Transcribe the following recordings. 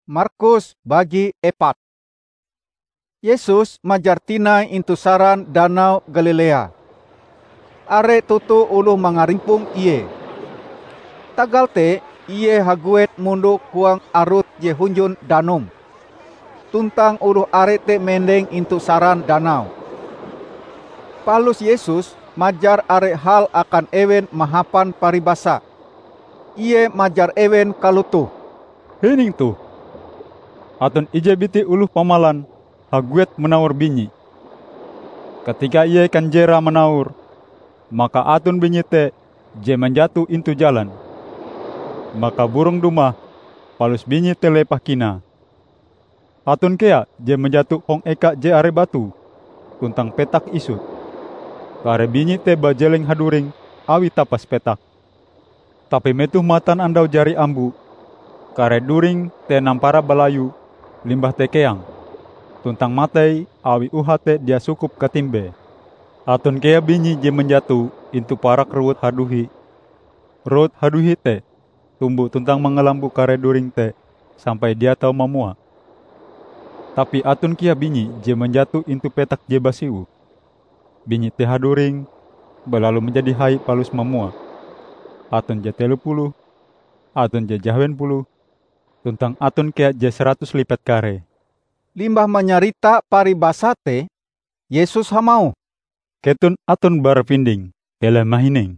Markus bagi 4. Yesus majar tinai intu saran danau Galilea. Are tutu uluh mangarimpung iye. Tagal te iye haguet mundu kuang arut je hunjun danum. Tuntang uluh are te mendeng intu saran danau. Palus Yesus majar are hal akan ewen mahapan paribasa. Iye majar ewen kalutuh. Hening tu. Atun ije biti uluh pamalan haguet menaur binyi. Ketika ia kanjera menaur, maka atun binyi te je menjatuh intu jalan. Maka burung dumah palus binyi te lepah kina. Atun kea je menjatuh hong eka je are batu, kuntang petak isut. Kare binyi te bajeleng haduring awi tapas petak. Tapi metuh matan andau jari ambu, kare during te nampara balayu, limbah te keang. Tuntang matai awi uhate dia sukup katimbe. Atun kea binyi je menjatuh intu parak ruut haduhi. Ruut haduhi te tumbuh tuntang mengelambu kare during te sampai dia tau mamua. Tapi atun kia binyi je menjatuh intu petak je basiu. Binyi te haduring belalu menjadi hai palus mamua. Atun je 30, atun je 20, tuntang atun kea je 100 lipat kare. Limbah menyarita paribasa te, Yesus hamau. Ketun atun barpinding, kele mahining.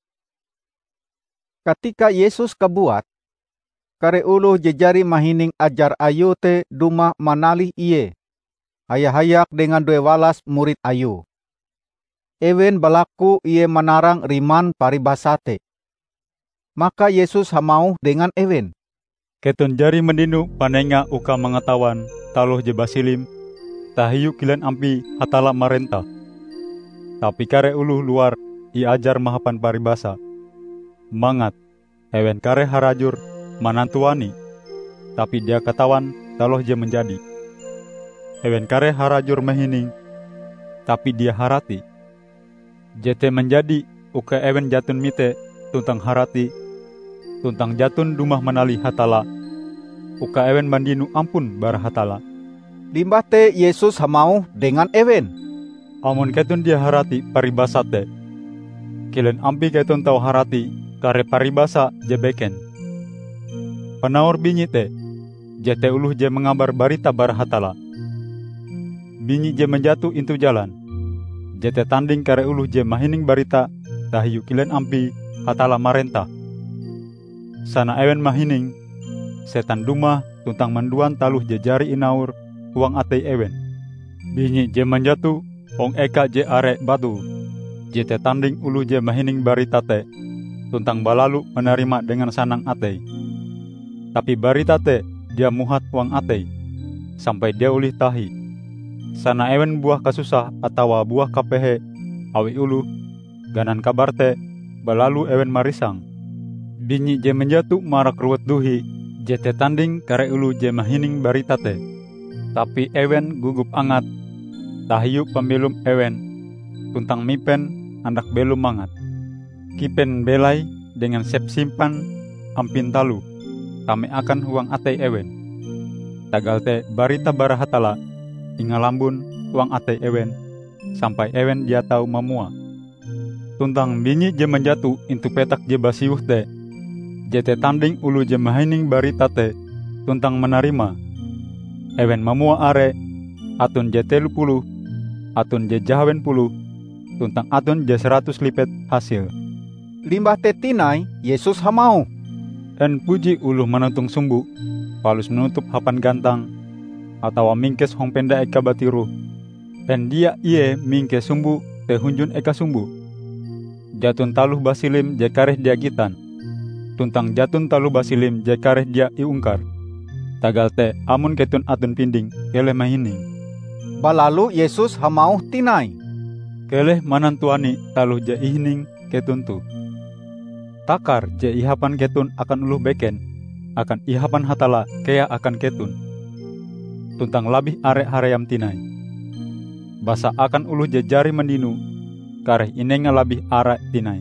Ketika Yesus kebuat, kare uluh jejari mahining ajar ayu te dumah manalih iye. Hayak-hayak dengan 12 murid ayu. Ewen balaku iye menarang riman paribasa te. Maka Yesus hamau dengan ewen. Ketun jari mendinu panenga uka mengetahuan taluh je basilim, tahiyu kilen ampi hatala marentah. Tapi kare uluh luar iajar mahapan paribasa. Mangat, ewen kare harajur manantuani, tapi dia katawan taluh je menjadi. Ewen kare harajur mehining, tapi dia harati. Jete menjadi uka ewen jatun mite tuntang harati, tuntang jatun dumah menali hatala, uka ewen mandinu ampun bara hatala. Limbah te Yesus hamau dengan ewen. Amun ketun dia harati paribasa te, kilen ampi ketun tau harati kare paribasa je beken. Penaur binyi te, jete uluh je mengabar barita bara hatala. Binyi je menjatuh intu jalan, jete tanding kare uluh je mahining barita, tahiyu kilen ampi hatala marentah. Sana ewen mahining, setan dumah tuntang menduan taluh je jari inaur uang atei ewen. Binyi je menjatuh ong eka je are batu, jete tanding ulu je mahining barita te, tuntang balalu menerima dengan sanang atei. Tapi barita te dia muhat uang atei, sampai dia ulih tahi. Sana ewen buah kasusah atawa buah kapehe, awi ulu, ganan kabar te, balalu ewen marisang. Binyi je menjatuh marak ruwet duhi, jete tanding kare ulu je mahining barita te. Tapi ewen gugup angat, tahiyu pembelum ewen, tuntang mipen andak belum mangat. Kipen belai dengan sep simpan ampin talu, tame akan huang atei ewen. Tagal te barita bara hatala, ingalambun huang atei ewen, sampai ewen dia tahu mamua. Tuntang binyi je menjatuh intu petak je basiuh te, jete tanding ulu je mahining barita te, tuntang menerima. Ewen mamua are, atun je 30, atun je 20, tuntang atun je 100 lipat hasil. Limbah te tinai, Yesus hamau. En puji uluh menuntung sumbu, palus menutup hapan gantang, atawa mingkes hong penda eka batiru. En dia iye mingkes sumbu te hunjun eka sumbu. Jatun taluh basilim je kareh dia gitan, tuntang jatun taluh basilim je kareh dia iungkar. Tagal te amun ketun atun pinding keleh mahining. Balalu Yesus hamau tinai. Keleh manantuani taluh je ihining ketun tu. Takar je ihapan ketun akan uluh beken, akan ihapan hatala kea akan ketun. Tuntang labih are haream tinai. Basa akan uluh je jari mendinu, kareh inenga labih ara tinai.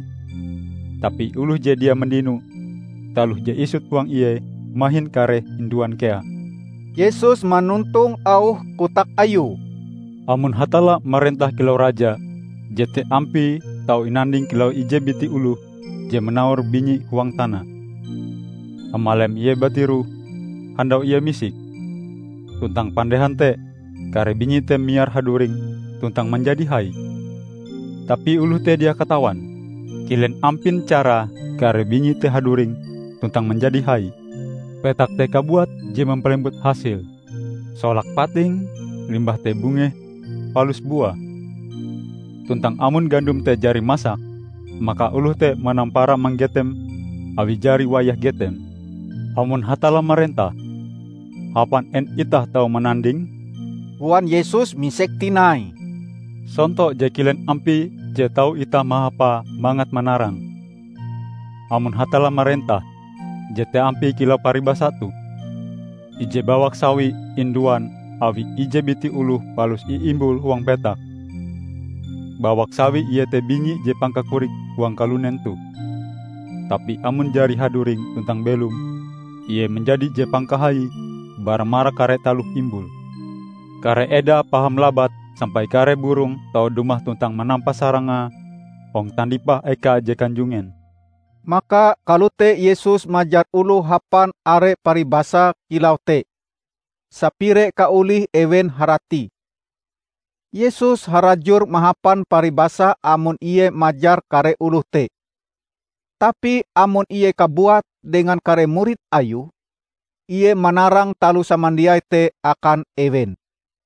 Tapi uluh je dia mendinu, taluh je isut uang iye, mahin kare induan kea. Yesus manuntung auh kutak ayu. Amun hatala marentah kilau raja, jete ampi tau inanding kilau ije biti ulu, je menawar binyi huang tanah. Amalem ia batiru, handau ia misik. Tuntang pandehan te, kare binyi te miar haduring, tuntang menjadi hai. Tapi ulu te dia katawan, kilen ampin cara kare binyi te haduring, tuntang menjadi hai. Petak te kabuat je mempelembut hasil. Solak pating, limbah te bunge, palus buah. Tuntang amun gandum te jari masak, maka uluh te manampara manggetem, awi jari wayah getem. Amun hatala marentah, hapan en itah tau menanding? Huan Yesus misek tinai. Sontok je kilen ampi je tau itah mahapa mangat manarang. Amun hatala marentah, jete ampi kilau paribasatu. Ije bawak sawi induan awi ije biti uluh palus iimbul huang petak. Bawak sawi ia te binyi je pangkakurik huang kalunen tu. Tapi amun jari haduring tuntang belum, ia menjadi je pangkahai, baramara kare taluh imbul. Kare eda paham labat sampai kare burung tau dumah tuntang menampa saranga, hong tandipah eka je kanjungen. Maka kalau te Yesus majar ulu hapan are paribasa kilau te. Sapire kaulih ewen harati. Yesus harajur mahapan paribasa amun iye majar kare ulu te. Tapi amun iye kabuat dengan kare murid ayu, iye manarang talu samandiai te akan ewen.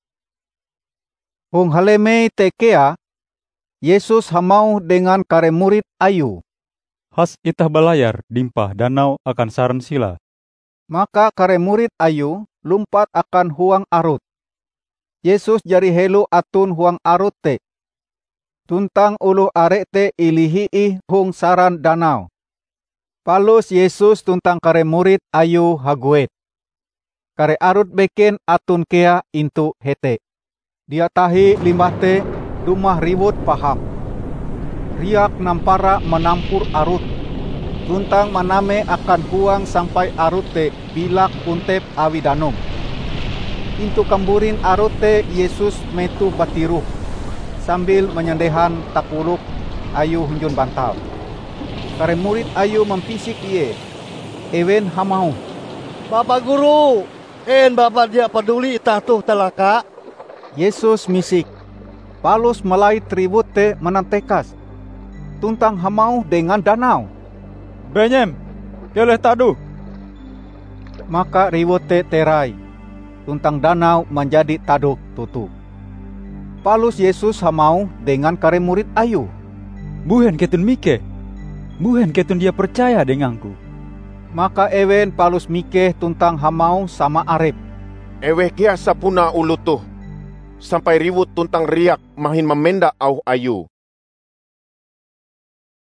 Hong haleme te kea, Yesus hamau dengan kare murid ayu. Has itah balayar dimpah danau akan saran sila. Maka kare murid ayu lumpat akan huang arut. Yesus jari helu atun huang arut te. Tuntang ulu arek te ilihi hung saran danau. Palus Yesus tuntang kare murid ayu haguet. Kare arut beken atun kea intu hete. Dia tahi limbah te dumah ribut paham. Riak nampara menampur arut. Tuntang maname akan huang sampai arut te bilak untep awi danum. Intu kamburin arut te Yesus metu batiruh. Sambil menyendehan takuluk ayu hunjun bantal. Kare murid ayu mempisik iye. Ewen hamau. Bapak Guru, en Bapak dia peduli itah tuh telaka? Yesus misik. Palus melai tribut te menantekas. Tuntang hamau dengan danau. Benyem, keleh tadu. Maka riwut te terai. Tuntang danau menjadi taduk tutup. Palus Yesus hamau dengan kare murid ayu. Buhen ketun mike. Buhen ketun dia percaya denganku. Maka ewen palus mikeh tuntang hamau sama arep. Eweh kia sapuna ulu tuh. Sampai riwut tuntang riak mahin memenda au ayu.